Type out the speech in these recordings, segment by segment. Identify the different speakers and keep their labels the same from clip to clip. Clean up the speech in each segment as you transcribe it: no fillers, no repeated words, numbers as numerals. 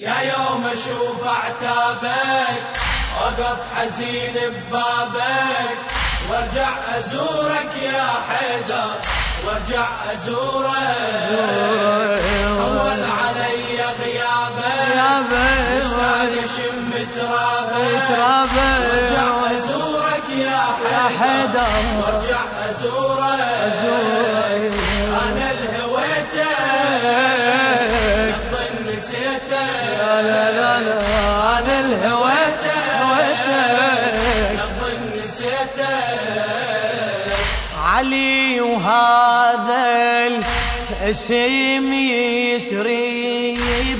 Speaker 1: يا يوم اشوف اعتابك اوقف حزين ببابك وارجع ازورك يا حيدر وارجع ازورك طول علي غيابك مشتاق اشم ترابك وارجع ازورك يا حيدر وارجع ازورك انا الهويتك الظن نسيتك
Speaker 2: لا انا الهويتك
Speaker 1: الظن نسيتك
Speaker 2: علي وهذا الاسم يسري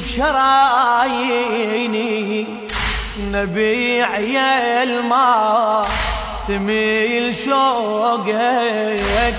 Speaker 2: بشراييني نبي عيال ما تميل شوقك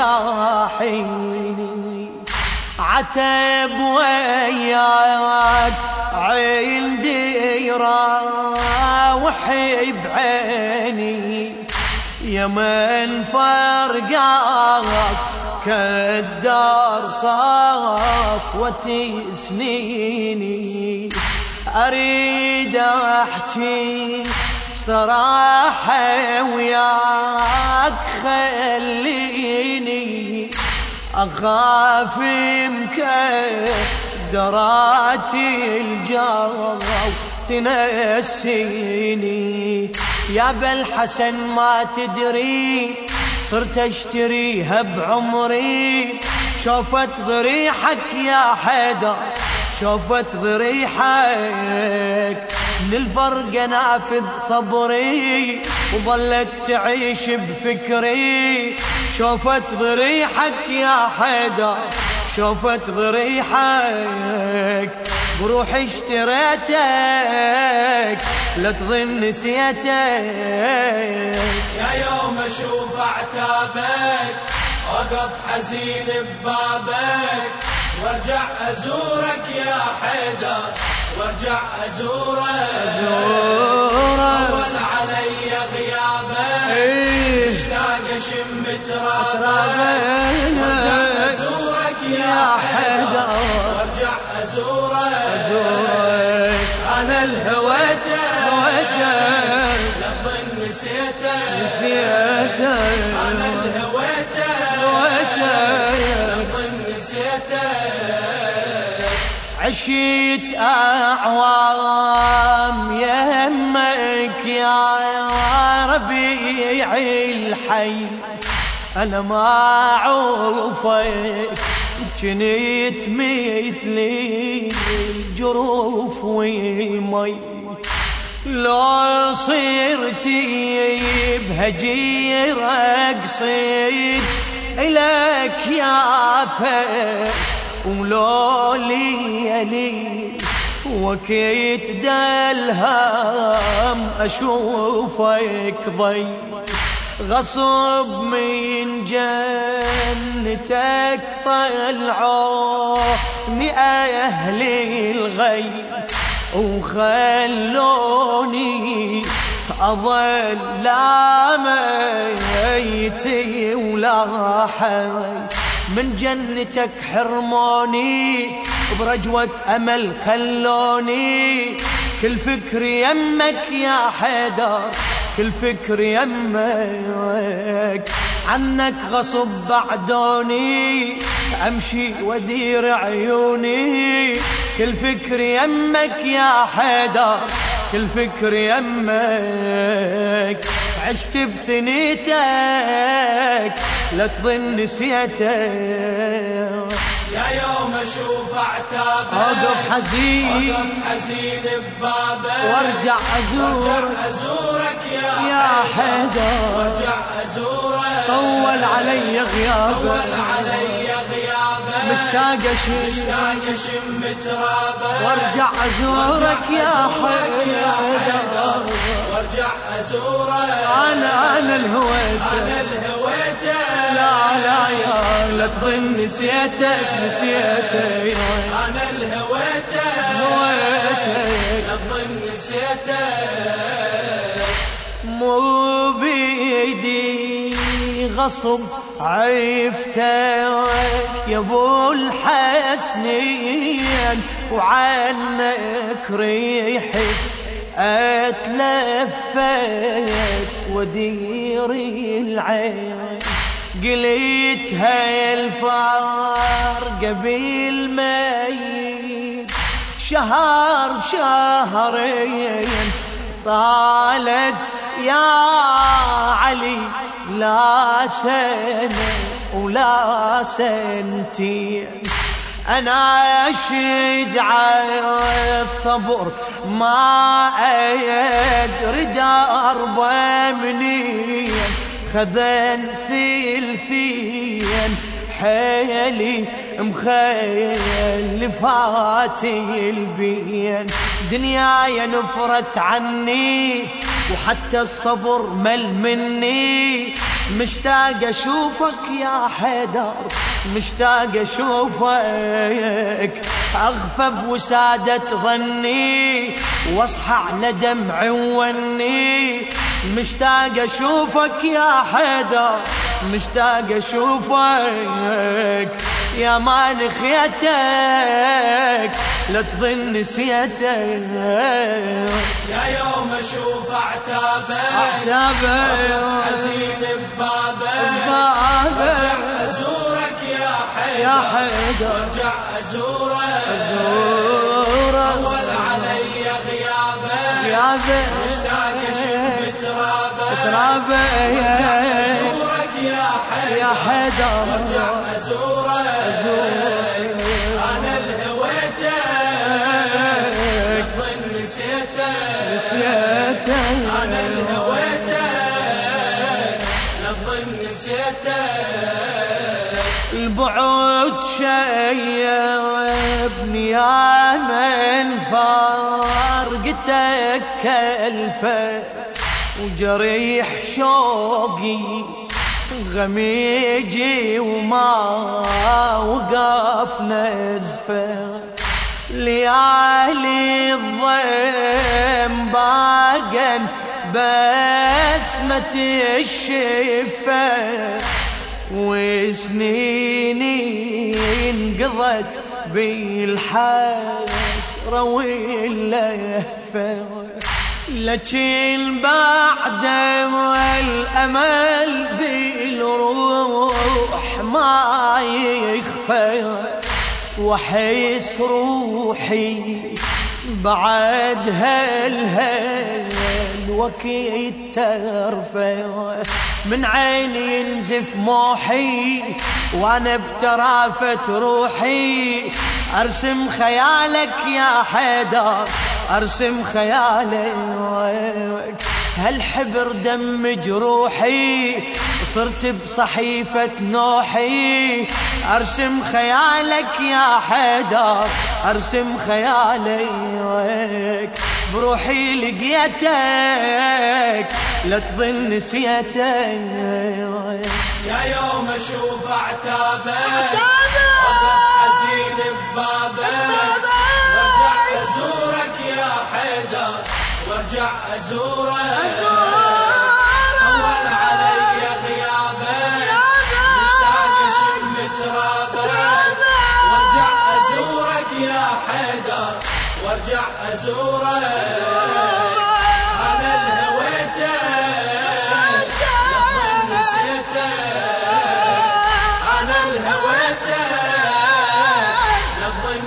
Speaker 2: رياحيني عتب وياك عندي راوحي بعيني يا من فرقاك كالدار صفوتي سنيني أريد أحكي بصراحة وياك خليني أخاف مكدراتي الجو تنسيني يا بالحسن ما تدري صرت اشتريها بعمري شوفت ضريحك يا حيدر شوفت ضريحك من الفرق نافذ صبري وظلت تعيش بفكري شوفت ضريحك يا حيدر شوفت ضريحك بروحي اشتريتك لا تظن نسيتك
Speaker 1: يا يوم اشوف اعتابك اوقف حزين ببابك وارجع ازورك يا حيدر وارجع ازورك طول علي غيابك مشتاق اشم ترابك وارجع ازورك يا حيدر وارجع ازورك انا الهويتك لظن نسيتك انا الهويتك لظن نسيتك
Speaker 2: عشيت أعوام يمك يا ربيع الحي أنا ما أعوفك جنيت مثلي الجروف والمي لو صرتي بهجير أقصد إلك يا فك ولو ليلي وكيت دالهم أشوفك ضي غصب من جنتك طلعوني أهل الغي وخلوني أظل لا ميتي ولا حي من جنتك حرموني برجوة أمل خلوني كل فكر يمك يا حيدر كل فكر يمك عنك غصب بعدوني أمشي ودير عيوني كل فكر يمك يا حيدر كل فكر يمك عشت بثنيتك لا تظن نسيتك
Speaker 1: يا يوم اشوف اعتابك
Speaker 2: اوقف حزين
Speaker 1: ببابك
Speaker 2: وارجع
Speaker 1: ازورك
Speaker 2: يا حيدر
Speaker 1: وارجع ازورك
Speaker 2: طول علي غيابك مشتاق
Speaker 1: اشم ترابك
Speaker 2: وارجع ازورك يا حيدر
Speaker 1: وارجع ازورك
Speaker 2: انا الهويتك لا لا تظن نسيتك
Speaker 1: انا الهويتك لا تظن نسيتك
Speaker 2: مو بيدي غصب عفتك يا ابو الحسنين وعنك ريحي اتلفت ودير العين، قلت هاي الفارقة بالميت شهر شهرين طالت يا علي لا سنة ولا سنتين. أنا أشهد على الصبر ما أدري دربه منين، خذن ثلثين حيلي مخيل فاتي البين. دنياي نفرت عني وحتى الصبر مل مني، مشتاق اشوفك يا حيدر مشتاق اشوفك، اغفى بوسادة ظني واصحى على دمع وني. مشتاق اشوفك يا حيدر مشتاق اشوفك، يا ما نخيتك لا تظن نسيتك.
Speaker 1: يا يوم اشوف اعتابك حزين ببابك، وارجع ازورك يا حيدر وارجع ازورك، اول علي غيابك مشتاق اشم ترابك، ازورك يا حيدر وارجع ازورك. انا الهويتك ظن نسيتك، انا الهويتك للظن نسيتك.
Speaker 2: البعد شيبني يا من فارقتك كلفه، وجريح شوقي غميجي وما وقف نزفه. ليالي الضيم باقن بسمة الشفة، وسنيني انقضت بالحسرة واللهفة، لكن بعد والأمل بالروح ما يخفى، وحس روحي بعد هالوقت ترفع. من عيني ينزف موحي وانا بترافة روحي، ارسم خيالك يا حيدر ارسم خيالك. هالحبر دم جروحي صرت بصحيفة نوحي، ارسم خيالك يا حيدر ارسم خيالك. بروحي لقيتك لا تظن نسيتك.
Speaker 1: يا يوم اشوف اعتابك حزين ببابك، وارجع ازورك يا حيدر وارجع ازورك، اول علي غيابك مشتاق اشم ترابك، وارجع ازورك يا حيدر وارجع ازورك. انا الهويتك لظن نسيتك، انا الهويتك لظن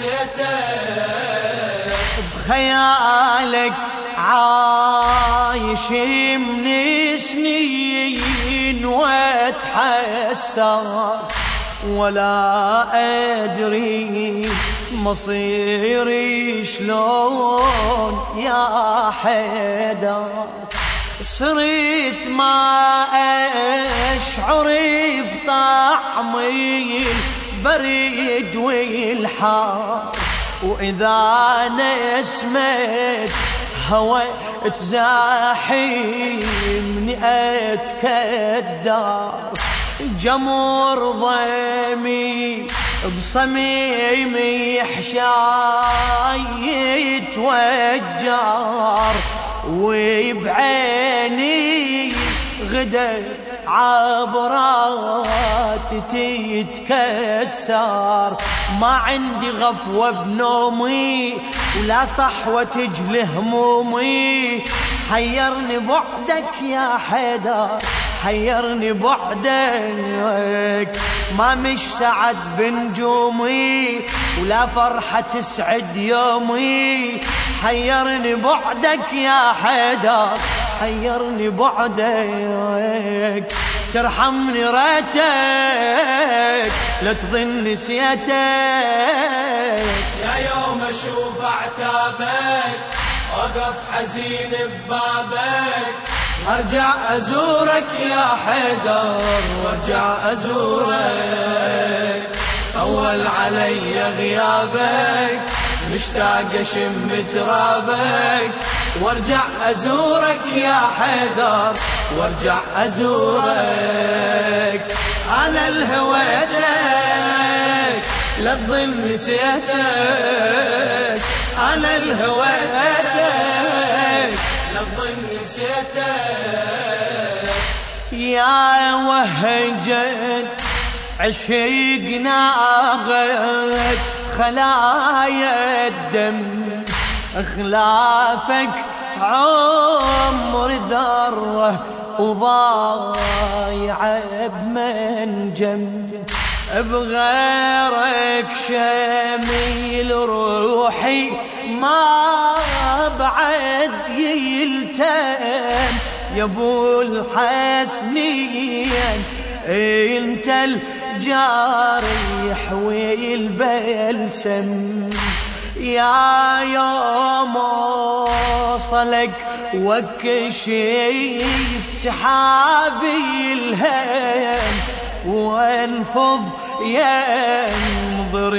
Speaker 1: نسيتك.
Speaker 2: بخيالك عايش من سنين واتحسر، ولا أدري مصيري شلون يا حيدر. صرت ما أشعر بطعمي البرد والحار، وإذا نسمت هوى تزاحمني أتكدر. جمر ضيمي بصميمي حشاي يتوجر، وبعيني غدا عبرات تتكسر، ما عندي غفوة بنومي ولا صحوة تجلي همومي. حيرني بعدك يا حيدر، حيرني بعدك، ما مش سعد بنجومي ولا فرحة تسعد يومي. حيرني بعدك يا حيدر، حيرني بعدك، ترحمني ريتك لا تظن نسيتك.
Speaker 1: يا يوم اشوف اعتابك وقف حزين ببابك،
Speaker 2: ارجع ازورك يا حيدر، وارجع ازورك. اول علي غيابك مشتاق اشم ترابك، وارجع ازورك يا حيدر، وارجع ازورك. انا الهويتك لا تظن نسيتك، انا الهويتك
Speaker 1: لا تظن نسيتك.
Speaker 2: يا وهجت عشقنا غد خلايا الدم، خلافك عمر ذره وضايع بمنجم. بغيرك شميل روحي ما بعد يلتم. يا ابو الحسنين انت الجارح والبلسم، يا يوم وصلك وكشف سحابي الهم، وانفض ينظر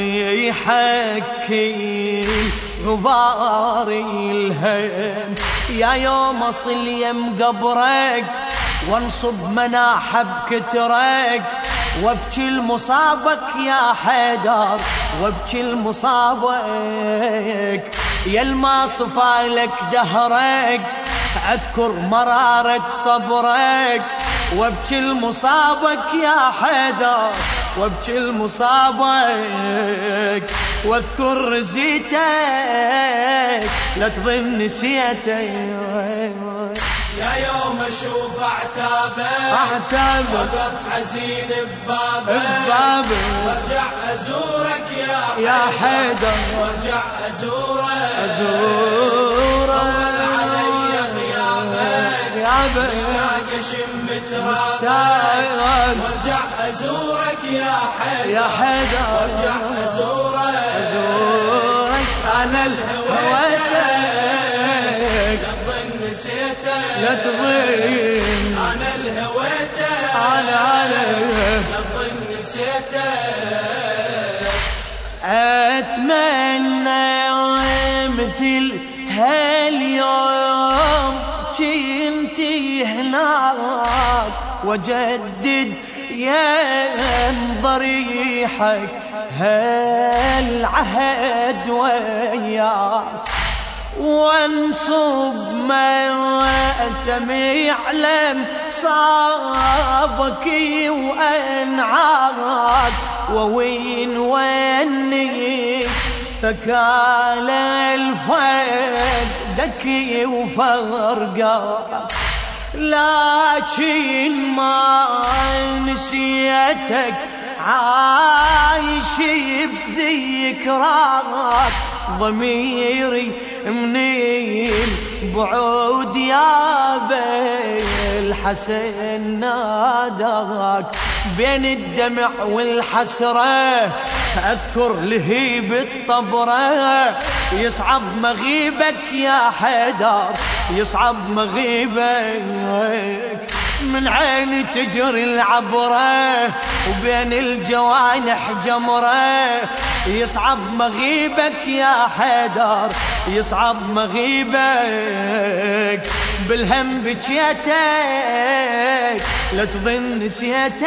Speaker 2: يحكي غبار الهم. يا يوم اصل يم قبرك وانصب مناحب كترك، وابكي لمصابك يا حيدر، وابكي لمصابك. يا الما صفالك دهرك اذكر مرارة صبرك، وابكي لمصابك يا حيدر، وابكي لمصابك. واذكر رزيتك لا تظن نسيتك.
Speaker 1: يا يوم اشوف اعتابك وقف حزين ببابك، وارجع ازورك يا حيدر، وارجع ازورك. اول علي غيابك مشتاق اشم ترابك، وارجع ازورك يا حيدر، وارجع ازورك.
Speaker 2: انا الهويتك
Speaker 1: لا تظن،
Speaker 2: انا
Speaker 1: الهويتك
Speaker 2: انا
Speaker 1: لا تظن نسيتك.
Speaker 2: اتمنى مثل هاليوم كنتي هناك، وجدد ضريحك هالعهد وياك، وانصب ماتم يعلم صابك وانعاك، ووين وني ثكال الفقدك وفرقاك. لكن ما نسيتك عايش بذكراك، ضميري من البعود يا بالحسن ناداك. بين الدمع والحسرة أذكر لهيب الطبرة، يصعب مغيبك يا حيدر، يصعب مغيبك. من عيني تجري العبرة وبين الجوانح جمرة، يصعب مغيبك يا حيدر، يصعب مغيبك. بالهم بجيتك لا تظن نسيتك.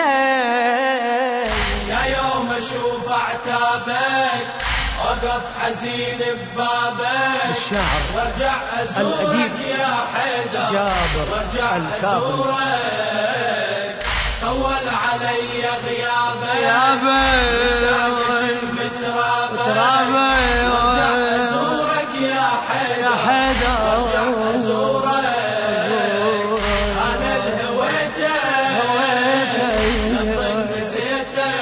Speaker 1: يا يوم اشوف اعتابك وقف حزين ببابك،
Speaker 2: الشاعر
Speaker 1: وارجع ازورك
Speaker 2: الأديب
Speaker 1: يا حيدر،
Speaker 2: جابر
Speaker 1: وارجع
Speaker 2: الكاظمي.
Speaker 1: ازورك. طول علي غيابك
Speaker 2: غيابك
Speaker 1: شم ترابك
Speaker 2: ترابك
Speaker 1: وارجع ازورك يا حيدر
Speaker 2: يا حيدر
Speaker 1: وارجع ازورك انا الهويته للظن نسيته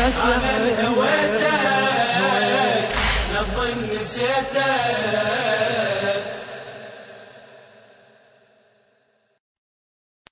Speaker 1: انا الهويته للظن نسيته